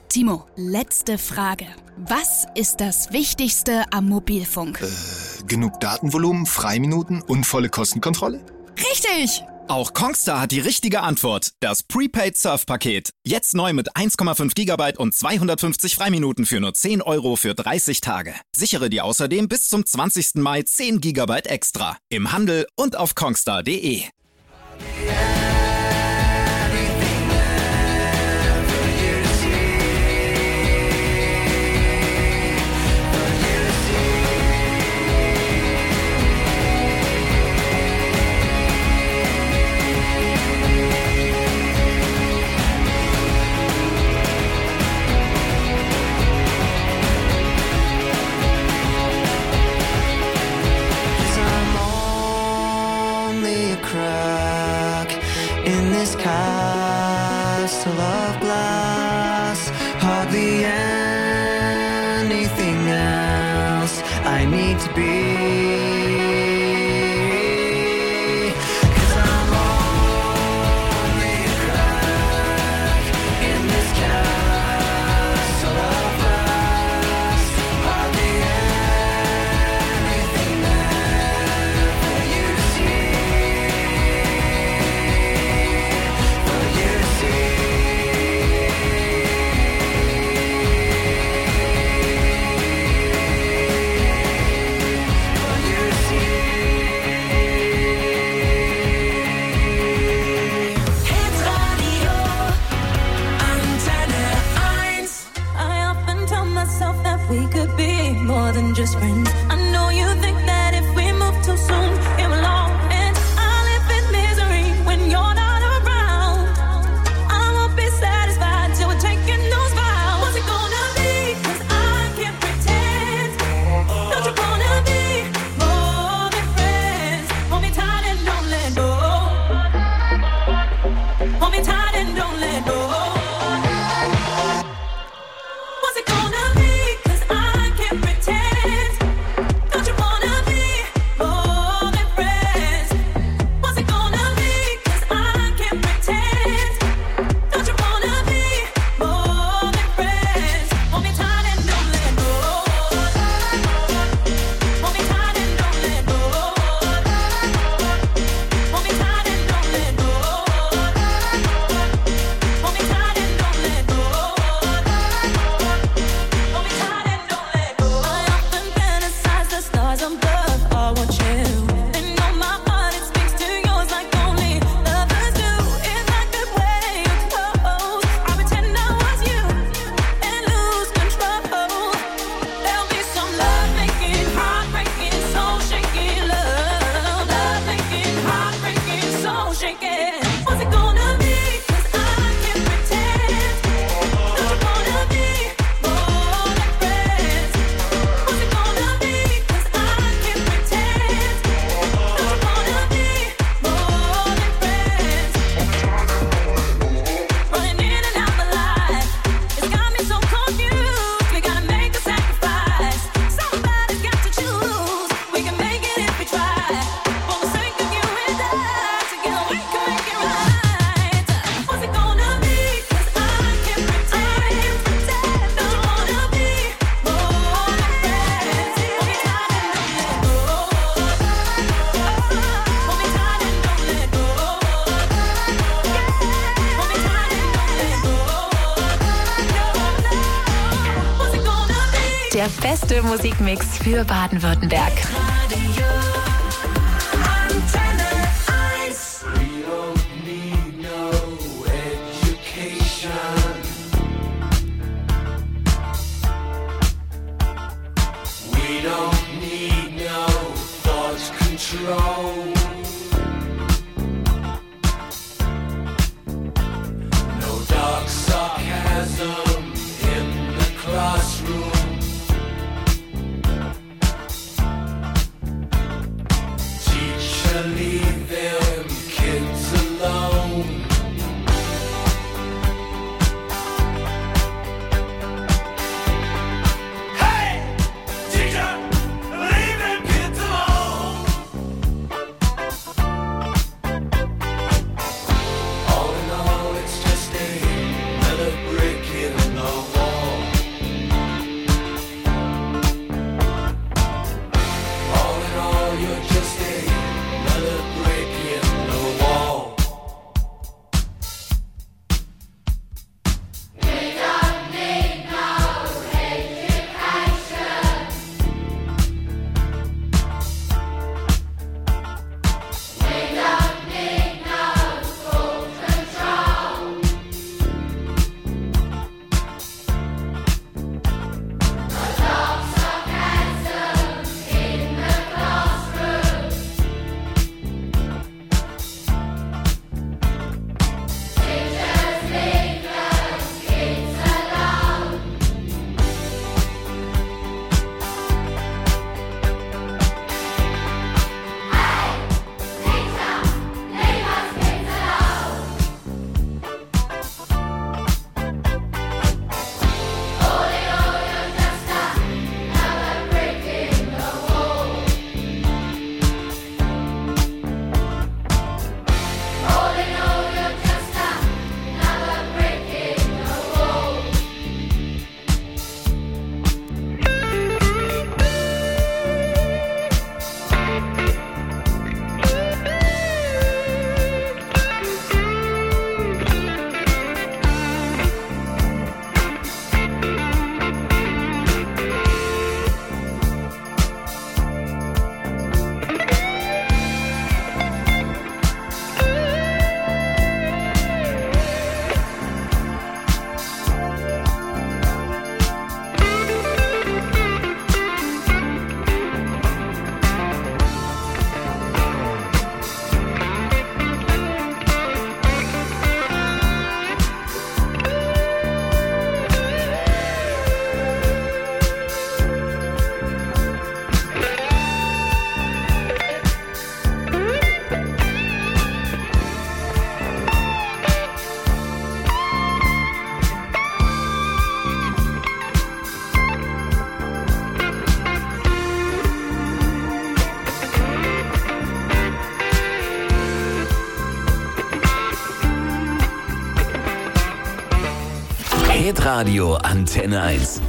Timo, letzte Frage. Was ist das Wichtigste am Mobilfunk? Genug Datenvolumen, Freiminuten und volle Kostenkontrolle? Richtig! Auch Kongstar hat die richtige Antwort. Das Prepaid Surf-Paket. Jetzt neu mit 1,5 GB und 250 Freiminuten für nur 10 € für 30 Tage. Sichere dir außerdem bis zum 20. Mai 10 GB extra. Im Handel und auf kongstar.de. Castle of glass, hardly anything else I need to be. 'Cause I'm only a crack in this castle of glass, hardly anything there for you to see. More than just friends. I know you think that if we move too soon, it will all end. I live in misery when you're not around. I won't be satisfied till we're taking those vows. What's it gonna be? 'Cause I can't pretend. Don't you wanna be more than friends? Hold me tight and don't let go. Hold me tight and don't let go. What's it gonna be? Der beste Musikmix für Baden-Württemberg. Hitradio Antenne 1.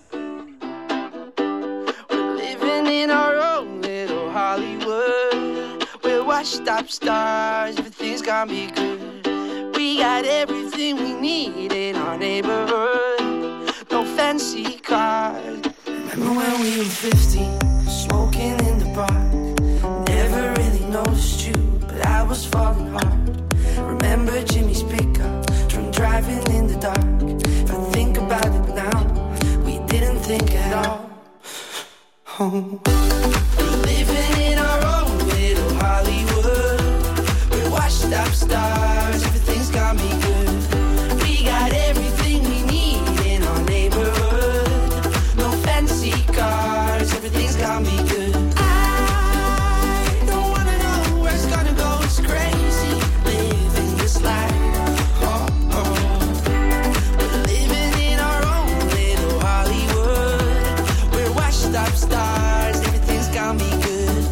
We're living in our own little Hollywood. We're washed up stars, everything's gonna be good. We got everything we need in our neighborhood. No fancy cars. Remember when we were 15, smoking in the park. Never really noticed you, but I was falling hard. Remember Jimmy's pickup, drunk driving in the dark. If I think about it now, we didn't think at all. Oh. We're living in our own little Hollywood. We're washed up stars, everything's gonna be good. We got everything we need in our neighborhood. No fancy cars, everything's gonna be good. I don't wanna know where it's gonna go, it's crazy living this life. Oh, oh. We're living in our own little Hollywood. We're washed up stars, everything's gonna be good.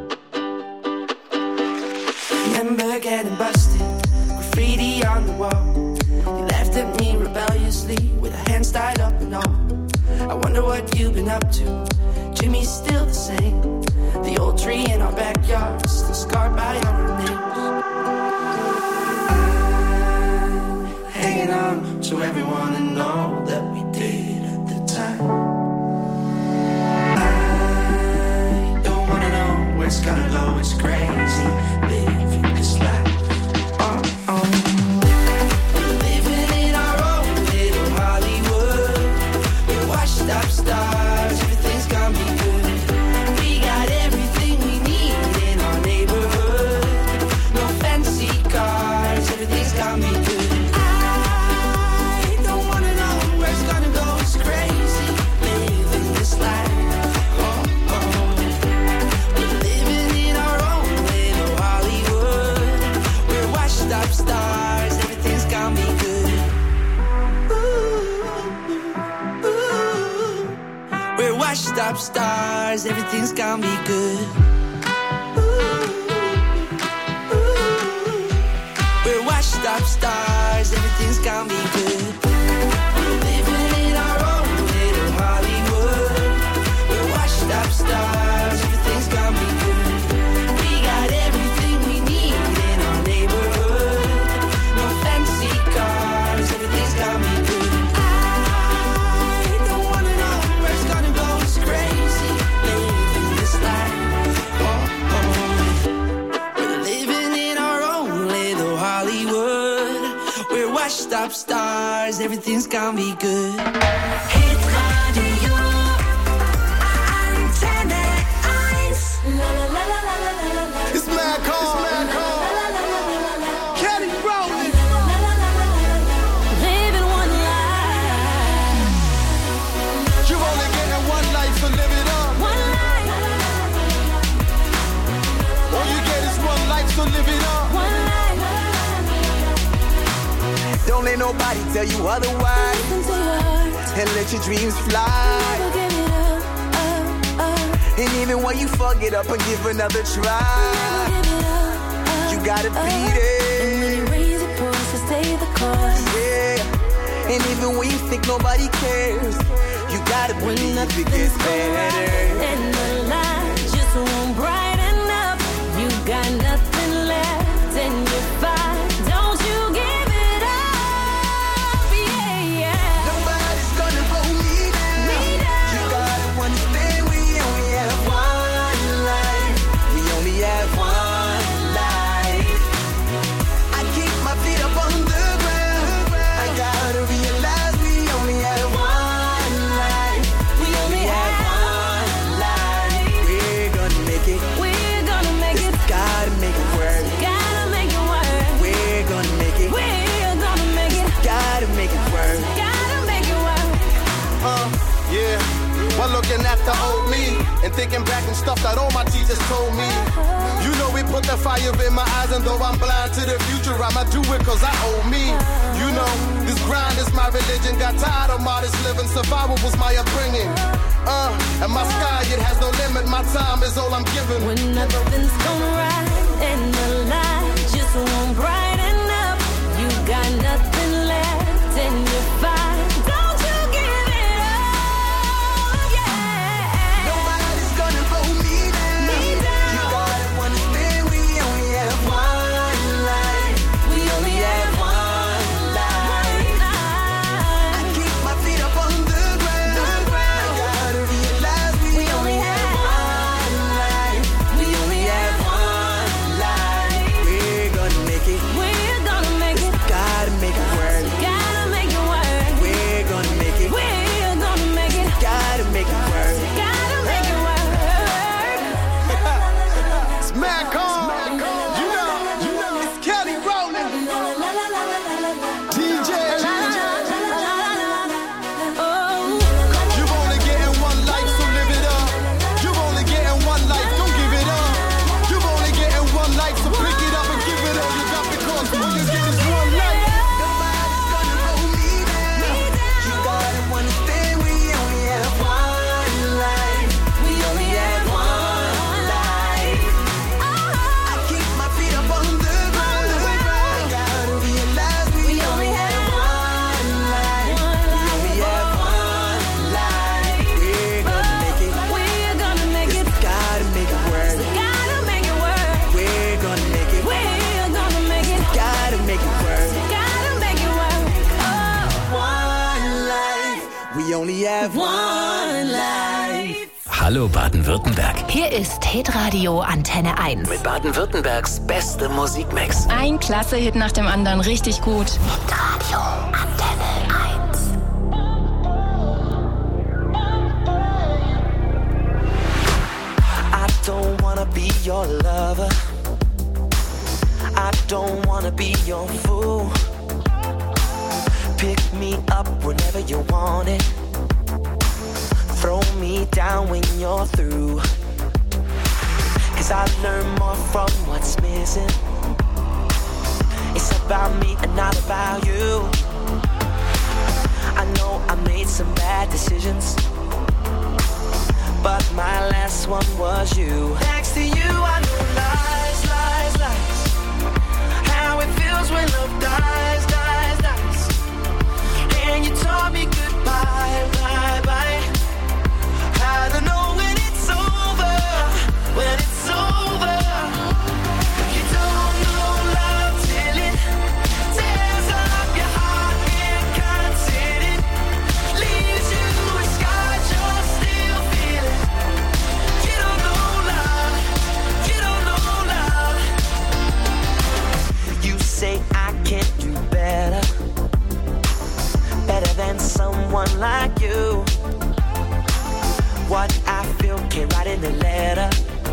Remember getting busted, graffiti on the wall. You laughed at me rebelliously with our hands tied up and all. I wonder what you've been up to. Jimmy's still the same. The old tree in our backyard, still scarred by our names. I'm hanging on to everyone and all that we did at the time. I don't wanna know where it's gonna go, it's crazy living this life. Oh, oh. We're living in our own little Hollywood. We're washed up stars, everything's gonna be good. We got everything we need in our neighborhood. No fancy cars, everything's gonna be good. I don't wanna know where it's gonna go, it's crazy living this life. Oh, oh. We're living in our own little Hollywood. We're washed up stars, everything's gonna be good. Ooh, ooh. We're washed up stars, everything's gonna be good. Ooh, ooh. We're washed up stars, everything's gonna be good. We're living in our own little Hollywood. We're washed up stars, everything's gonna be good. We got everything we need in our neighborhood. No fancy cars, everything's gonna be good. I don't wanna know where it's gonna go, it's crazy living this life. Oh, oh. We're living in our own little Hollywood. We're washed up stars, everything's gonna be good. Hit Radio Antenne 1. La la la la la la la la. It's mad calm. Kelly Rowland. Living one life. You only getting one life, so live it up. One life. All you get is one life, so live it up. One life. Don't let nobody tell you otherwise, Listen to your heart. and let your dreams fly. Never give it up. And even when you fuck it up and give another try, Never give it up. you gotta beat And when it. you raise your voice, to stay the course. Yeah. And even when you think nobody cares, you gotta When believe it nothing's gets going right better. and the light just won't brighten up, you got nothing left and you're fine. Don't you give it up, yeah, yeah. Nobody's gonna hold me down. Me down. You gotta understand we only have one life. We only have one life. I keep my feet up on the ground. I gotta realize we only have one life. We only have one life. We're gonna make it. We're gonna make it. Gotta make it work. Gotta make it work. We're gonna make it. We're gonna make it. Gotta make it work. Gotta make it work. Yeah. While looking after old me and thinking back and stuff that all my teachers told me. You know we put the fire in my eyes, and though I'm blind to the future, I'ma do it cause I owe me. You know, this grind is my religion. Got tired of modest living, survival was my upbringing. And my sky, it has no limit. My time is all I'm giving. When nothing's gonna right and the light just won't brighten up, you got nothing left and you're fine. We only have one life. Hallo Baden-Württemberg. Hier ist Hitradio Antenne 1. Mit Baden-Württembergs beste Musikmix. Ein Klasse-Hit nach dem anderen, richtig gut. Hitradio Antenne 1. I don't wanna be your lover. I don't wanna be your fool. Pick me up whenever you want it. Throw me down when you're through. 'Cause I learn more from what's missing. It's about me and not about you. I know I made some bad decisions, but my last one was you. Next to you I know lies, lies, lies. How it feels when love dies, dies, dies. And you taught me goodbye, bye, bye. I don't know when it's over, when it's over. You don't know love till it tears up your heart and can't sit it. Leaves you with scars you're still feeling. You don't know love, you don't know love. You say I can't do better, better than someone like you. What I feel came right in the letter,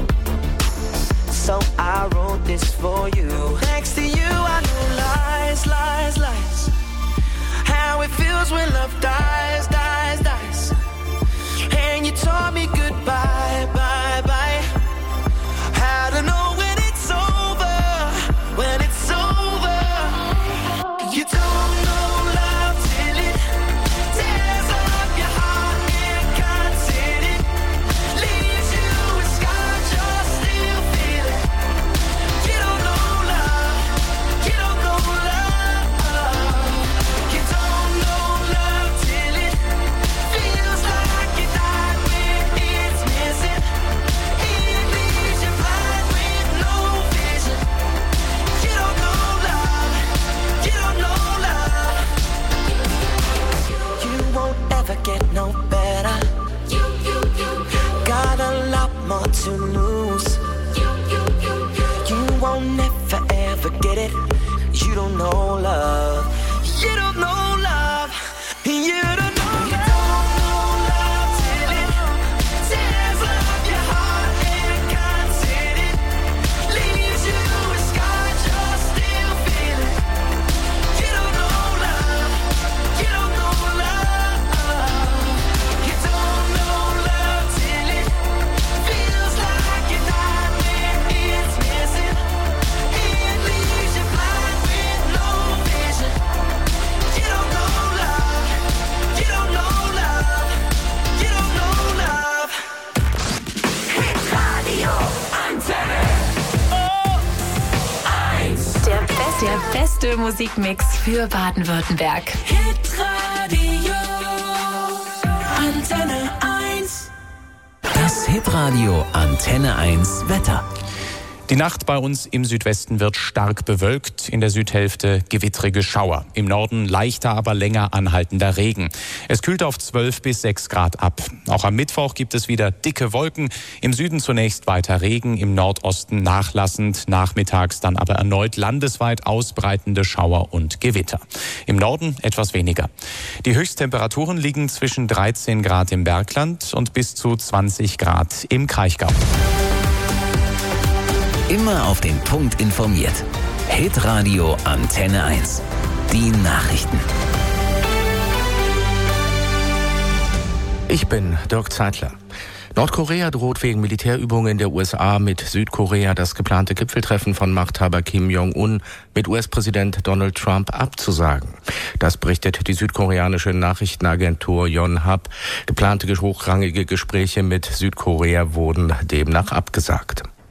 so I wrote this for you. Next to you I know lies, lies, lies. How it feels when love dies, dies, dies. And you taught me goodbye, bye, bye. I don't know when it's over, when it's over. You don't know love till it tears up your heart and can't sit it. Leaves you with scars you're still feeling. You don't know love, you don't know love. You don't know love till it feels like you died when it's missing. It leaves you blind with no vision. You don't know love, you don't know love. You won't ever get no better. Got a lot more to lose. You won't never ever get it. You don't know love. You don't know love. You don't know love. You don't know love till it tears up your heart and can't sit it. Leaves you with scars you're still feeling. You don't know love. You don't know love. You don't know love till it feels like you died when it's missing. It leaves you blind with no vision. You don't know love. You don't know love. You don't know love. Hitradio Antenne 1. Der beste Musikmix für Baden-Württemberg. Hitradio Antenne 1. Das Hitradio Antenne 1 Wetter. Die Nacht bei uns im Südwesten wird stark bewölkt, in der Südhälfte gewittrige Schauer. Im Norden leichter, aber länger anhaltender Regen. Es kühlt auf 12 bis 6 Grad ab. Auch am Mittwoch gibt es wieder dicke Wolken. Im Süden zunächst weiter Regen, im Nordosten nachlassend, nachmittags dann aber erneut landesweit ausbreitende Schauer und Gewitter. Im Norden etwas weniger. Die Höchsttemperaturen liegen zwischen 13 Grad im Bergland und bis zu 20 Grad im Kraichgau. Immer auf den Punkt informiert. Hitradio Antenne 1. Die Nachrichten. Ich bin Dirk Zeitler. Nordkorea droht wegen Militärübungen der USA mit Südkorea das geplante Gipfeltreffen von Machthaber Kim Jong-un mit US-Präsident Donald Trump abzusagen. Das berichtet die südkoreanische Nachrichtenagentur Yonhap. Geplante hochrangige Gespräche mit Südkorea wurden demnach abgesagt.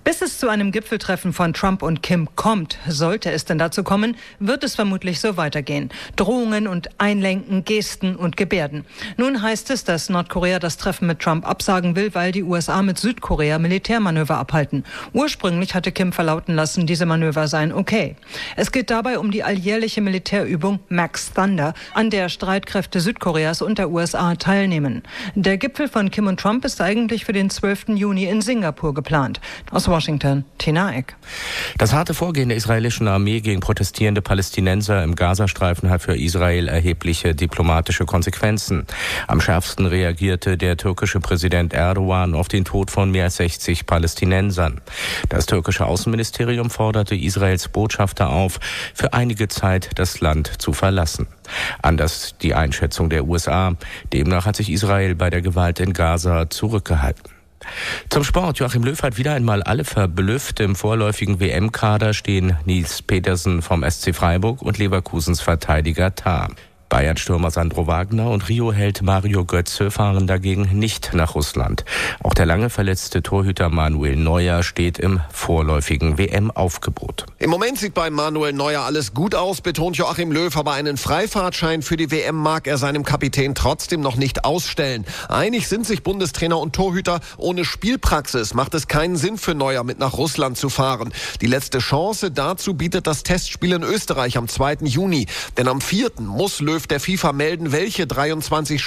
Bis es zu einem Gipfeltreffen von Trump und Kim kommt, sollte es denn dazu kommen, wird es vermutlich so weitergehen. Drohungen und Einlenken, Gesten und Gebärden. Nun heißt es, dass Nordkorea das Treffen mit Trump absagen will, weil die USA mit Südkorea Militärmanöver abhalten. Ursprünglich hatte Kim verlauten lassen, diese Manöver seien okay. Es geht dabei um die alljährliche Militärübung Max Thunder, an der Streitkräfte Südkoreas und der USA teilnehmen. Der Gipfel von Kim und Trump ist eigentlich für den 12. Juni in Singapur geplant. Aus Washington, Tina Eck. Das harte Vorgehen der israelischen Armee gegen protestierende Palästinenser im Gazastreifen hat für Israel erhebliche diplomatische Konsequenzen. Am schärfsten reagierte der türkische Präsident Erdogan auf den Tod von mehr als 60 Palästinensern. Das türkische Außenministerium forderte Israels Botschafter auf, für einige Zeit das Land zu verlassen. Anders die Einschätzung der USA. Demnach hat sich Israel bei der Gewalt in Gaza zurückgehalten. Zum Sport. Joachim Löw hat wieder einmal alle verblüfft. Im vorläufigen WM-Kader stehen Nils Petersen vom SC Freiburg und Leverkusens Verteidiger Tah. Bayern-Stürmer Sandro Wagner und Rio-Held Mario Götze fahren dagegen nicht nach Russland. Auch der lange verletzte Torhüter Manuel Neuer steht im vorläufigen WM-Aufgebot. Im Moment sieht bei Manuel Neuer alles gut aus, betont Joachim Löw, aber einen Freifahrtschein für die WM mag er seinem Kapitän trotzdem noch nicht ausstellen. Einig sind sich Bundestrainer und Torhüter, ohne Spielpraxis macht es keinen Sinn für Neuer, mit nach Russland zu fahren. Die letzte Chance dazu bietet das Testspiel in Österreich am 2. Juni. Denn am 4. muss Löw der FIFA melden, welche 23